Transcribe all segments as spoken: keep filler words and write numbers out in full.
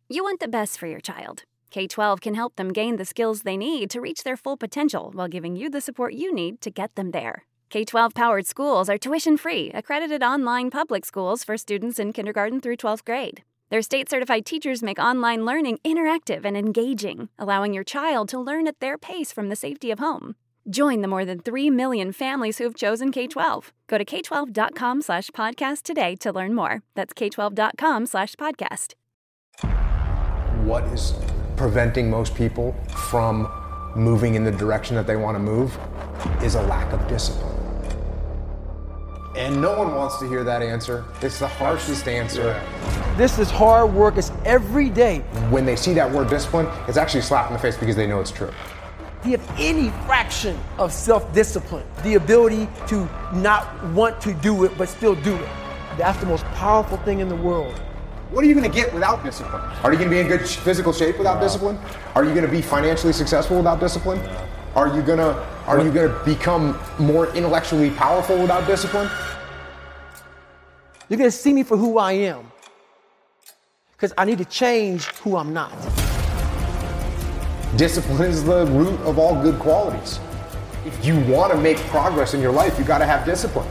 You want the best for your child. K twelve can help them gain the skills they need to reach their full potential while giving you the support you need to get them there. K twelve-powered schools are tuition-free, accredited online public schools for students in kindergarten through twelfth grade. Their state-certified teachers make online learning interactive and engaging, allowing your child to learn at their pace from the safety of home. Join the more than three million families who have chosen K twelve. Go to k twelve dot com slash podcast today to learn more. That's k twelve dot com slash podcast. What is preventing most people from moving in the direction that they want to move is a lack of discipline. And no one wants to hear that answer. It's the harshest answer. This is hard work. It's every day. When they see that word discipline, it's actually a slap in the face because they know it's true. Do you have any fraction of self-discipline, the ability to not want to do it but still do it? That's the most powerful thing in the world. What are you going to get without discipline? Are you going to be in good physical shape without no. discipline? Are you going to be financially successful without discipline? No. Are you going to are you going to become more intellectually powerful without discipline? You're going to see me for who I am, because I need to change who I'm not. Discipline is the root of all good qualities. If you want to make progress in your life, you got to have discipline.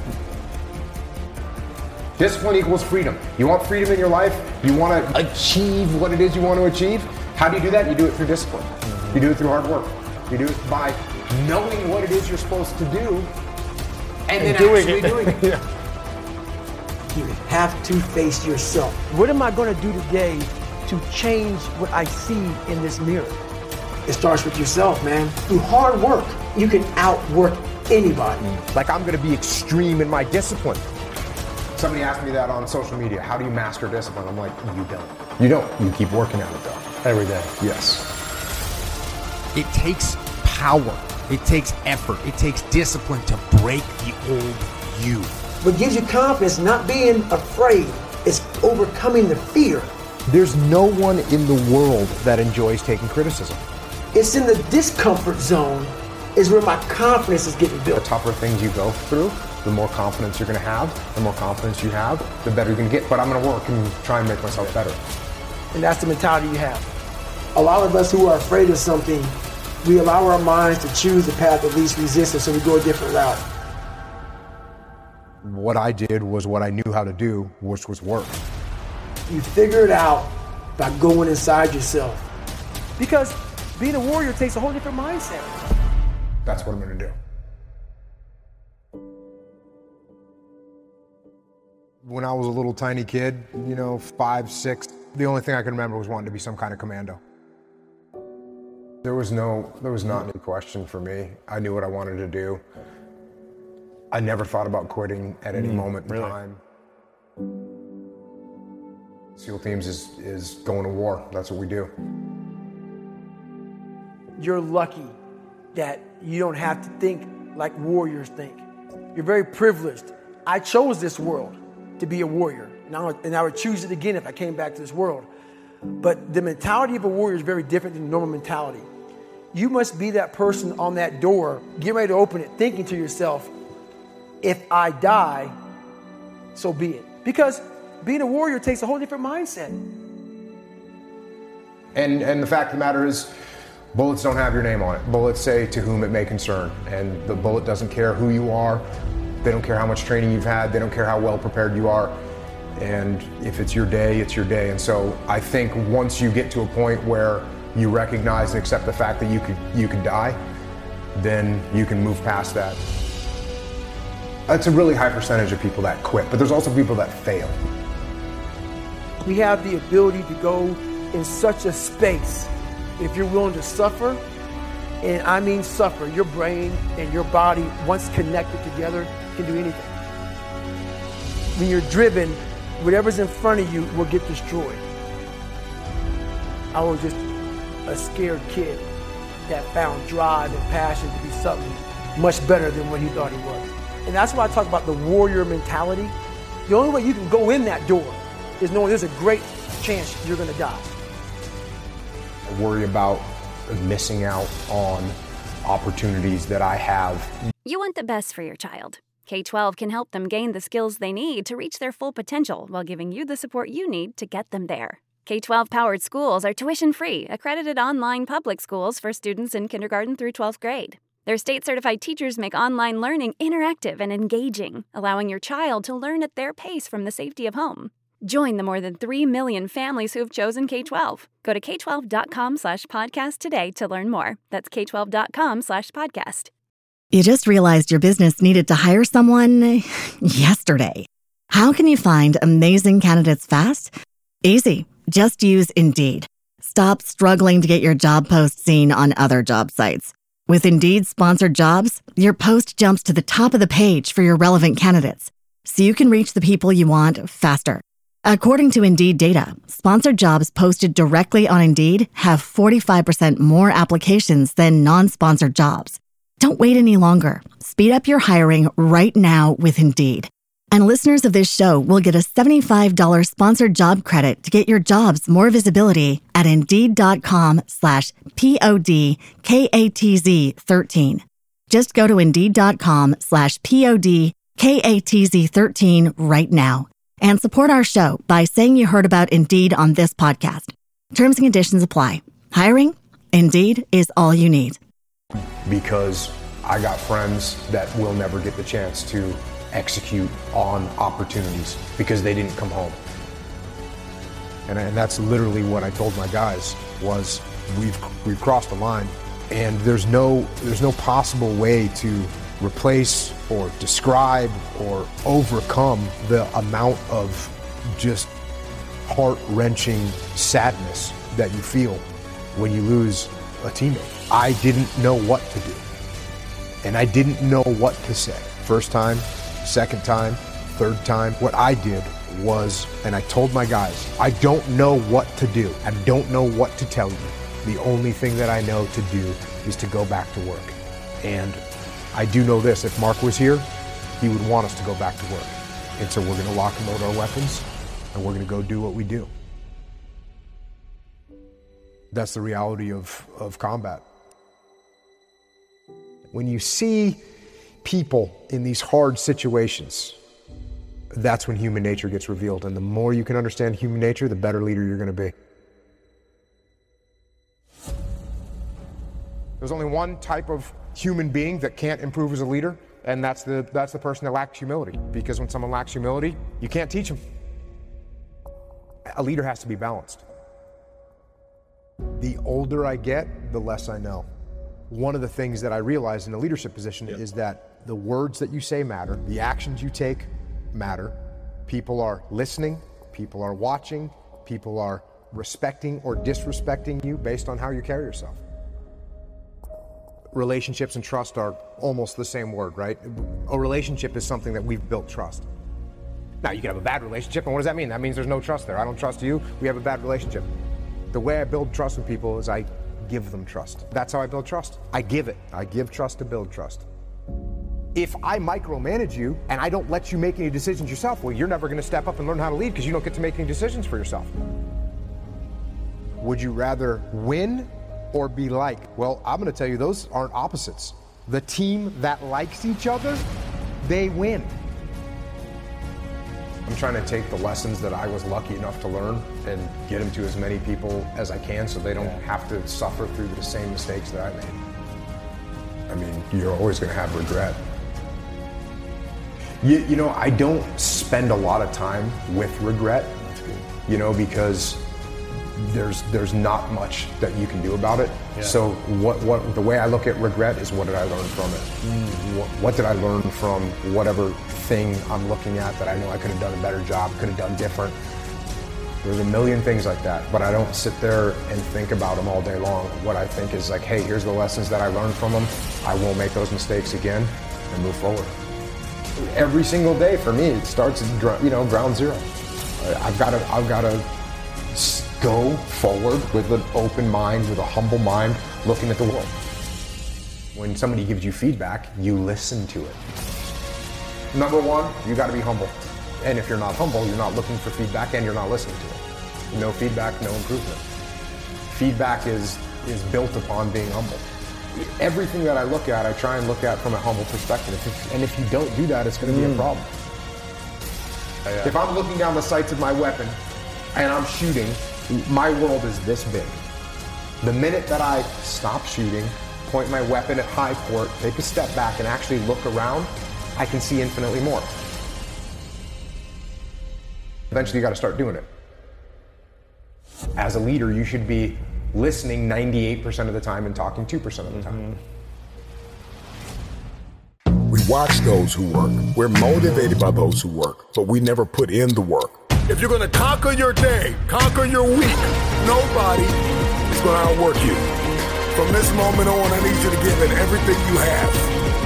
Discipline equals freedom. You want freedom in your life? You want to achieve what it is you want to achieve? How do you do that? You do it through discipline. Mm-hmm. You do it through hard work. You do it by knowing what it is you're supposed to do and, and then doing actually it. doing it. Yeah. You have to face yourself. What am I going to do today to change what I see in this mirror? It starts with yourself, man. Through hard work, you can outwork anybody. Like, I'm going to be extreme in my discipline. Somebody asked me that on social media. How do you master discipline? I'm like, you don't. You don't. You keep working at it though. Every day. Yes. It takes power. It takes effort. It takes discipline to break the old you. What gives you confidence, not being afraid, is overcoming the fear. There's no one in the world that enjoys taking criticism. It's in the discomfort zone is where my confidence is getting built. The tougher things you go through, the more confidence you're going to have. The more confidence you have, the better you're going to get. But I'm going to work and try and make myself better. And that's the mentality you have. A lot of us who are afraid of something, we allow our minds to choose the path of least resistance, so we go a different route. What I did was what I knew how to do, which was work. You figure it out by going inside yourself. Because being a warrior takes a whole different mindset. That's what I'm going to do. When I was a little tiny kid, you know, five, six, the only thing I can remember was wanting to be some kind of commando. There was no, there was not any question for me. I knew what I wanted to do. I never thought about quitting at any mm, moment in really? time. SEAL Teams is, is going to war. That's what we do. You're lucky that you don't have to think like warriors think. You're very privileged. I chose this world to be a warrior, and I, would, and I would choose it again if I came back to this world. But the mentality of a warrior is very different than normal mentality. You must be that person on that door, get ready to open it, thinking to yourself, if I die, so be it. Because being a warrior takes a whole different mindset. And and the fact of the matter is, bullets don't have your name on it. Bullets say to whom it may concern. And the bullet doesn't care who you are. They don't care how much training you've had. They don't care how well prepared you are. And if it's your day, it's your day. And so I think once you get to a point where you recognize and accept the fact that you could you could die, then you can move past that. It's a really high percentage of people that quit, but there's also people that fail. We have the ability to go in such a space if you're willing to suffer, and I mean suffer. Your brain and your body, once connected together, can do anything. When you're driven, whatever's in front of you will get destroyed. I was just a scared kid that found drive and passion to be something much better than what he thought he was. And that's why I talk about the warrior mentality. The only way you can go in that door is knowing there's a great chance you're gonna die. I worry about missing out on opportunities that I have. You want the best for your child. K twelve can help them gain the skills they need to reach their full potential while giving you the support you need to get them there. K twelve powered schools are tuition-free, accredited online public schools for students in kindergarten through twelfth grade. Their state-certified teachers make online learning interactive and engaging, allowing your child to learn at their pace from the safety of home. Join the more than three million families who have chosen K twelve. Go to k twelve dot com slash podcast today to learn more. That's k twelve dot com slash podcast. You just realized your business needed to hire someone yesterday. How can you find amazing candidates fast? Easy. Just use Indeed. Stop struggling to get your job post seen on other job sites. With Indeed sponsored jobs, your post jumps to the top of the page for your relevant candidates, so you can reach the people you want faster. According to Indeed data, sponsored jobs posted directly on Indeed have forty-five percent more applications than non-sponsored jobs. Don't wait any longer. Speed up your hiring right now with Indeed. And listeners of this show will get a seventy-five dollars sponsored job credit to get your jobs more visibility at Indeed.com slash P-O-D-K-A-T-Z 13. Just go to Indeed.com slash P-O-D-K-A-T-Z 13 right now and support our show by saying you heard about Indeed on this podcast. Terms and conditions apply. Hiring? Indeed is all you need. Because I got friends that will never get the chance to execute on opportunities because they didn't come home. And, and that's literally what I told my guys was we've we've crossed the line, and there's no there's no possible way to replace or describe or overcome the amount of just heart-wrenching sadness that you feel when you lose a teammate. I didn't know what to do, and I didn't know what to say. First time, second time, third time, what I did was, and I told my guys, I don't know what to do. I don't know what to tell you. The only thing that I know to do is to go back to work. And I do know this, if Mark was here, he would want us to go back to work. And so we're gonna lock and load our weapons, and we're gonna go do what we do. That's the reality of, of combat. When you see people in these hard situations, that's when human nature gets revealed. And the more you can understand human nature, the better leader you're going to be. There's only one type of human being that can't improve as a leader, and that's the, that's the person that lacks humility. Because when someone lacks humility, you can't teach them. A leader has to be balanced. The older I get, the less I know. One of the things that I realized in a leadership position yep. is that the words that you say matter, the actions you take matter. People are listening, people are watching, people are respecting or disrespecting you based on how you carry yourself. Relationships and trust are almost the same word, right? A relationship is something that we've built trust. Now, you can have a bad relationship, and what does that mean? That means there's no trust there. I don't trust you, we have a bad relationship. The way I build trust with people is I give them trust. That's how I build trust. I give it. I give trust to build trust. If I micromanage you and I don't let you make any decisions yourself, well, you're never going to step up and learn how to lead because you don't get to make any decisions for yourself. Would you rather win or be liked? Well, I'm going to tell you those aren't opposites. The team that likes each other, they win. I'm trying to take the lessons that I was lucky enough to learn and get them to as many people as I can so they don't have to suffer through the same mistakes that I made. I mean, you're always going to have regret. You, you know, I don't spend a lot of time with regret, you know, because there's there's not much that you can do about it. Yeah. So what what the way I look at regret is what did I learn from it? Mm. What, what did I learn from whatever thing I'm looking at that I know I could have done a better job, could have done different? There's a million things like that, but I don't sit there and think about them all day long. What I think is like, hey, here's the lessons that I learned from them. I won't make those mistakes again and move forward. Every single day for me, it starts at, you know, ground zero. I've got to, I've got to go forward with an open mind, with a humble mind, looking at the world. When somebody gives you feedback, you listen to it. Number one, you got to be humble. And if you're not humble, you're not looking for feedback and you're not listening to it. No feedback, no improvement. Feedback is, is built upon being humble. Everything that I look at, I try and look at from a humble perspective. If, and if you don't do that, it's going to mm. be a problem. Uh, yeah. If I'm looking down the sights of my weapon and I'm shooting My world is this big. The minute that I stop shooting, point my weapon at high court, take a step back, and actually look around, I can see infinitely more. Eventually, you got to start doing it. As a leader, you should be listening ninety-eight percent of the time and talking two percent of the time. We watch those who work. We're motivated by those who work, but we never put in the work. If you're going to conquer your day, conquer your week, nobody is going to outwork you. From this moment on, I need you to give it everything you have.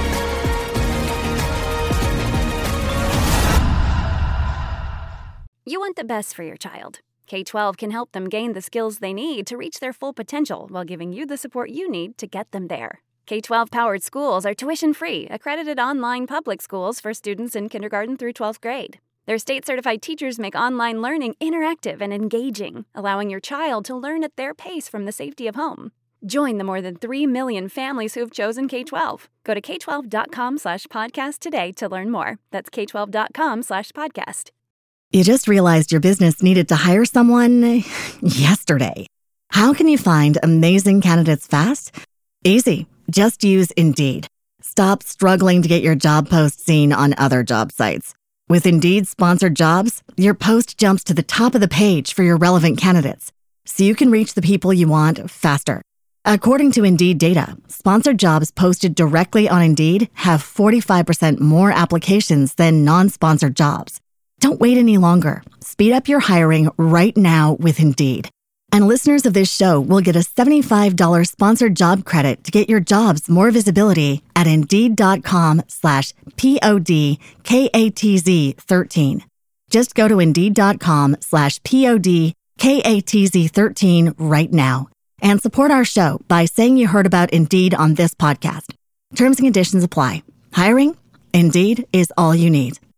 You want the best for your child. K twelve can help them gain the skills they need to reach their full potential while giving you the support you need to get them there. K twelve powered schools are tuition-free, accredited online public schools for students in kindergarten through twelfth grade. Their state-certified teachers make online learning interactive and engaging, allowing your child to learn at their pace from the safety of home. Join the more than three million families who have chosen K twelve. Go to k twelve dot com slash podcast today to learn more. That's k twelve dot com slash podcast. You just realized your business needed to hire someone yesterday. How can you find amazing candidates fast? Easy. Just use Indeed. Stop struggling to get your job post seen on other job sites. With Indeed sponsored jobs, your post jumps to the top of the page for your relevant candidates, so you can reach the people you want faster. According to Indeed data, sponsored jobs posted directly on Indeed have forty-five percent more applications than non-sponsored jobs. Don't wait any longer. Speed up your hiring right now with Indeed. And listeners of this show will get a seventy-five dollars sponsored job credit to get your jobs more visibility at Indeed.com slash P-O-D-K-A-T-Z 13. Just go to Indeed.com slash P-O-D-K-A-T-Z 13 right now and support our show by saying you heard about Indeed on this podcast. Terms and conditions apply. Hiring? Indeed is all you need.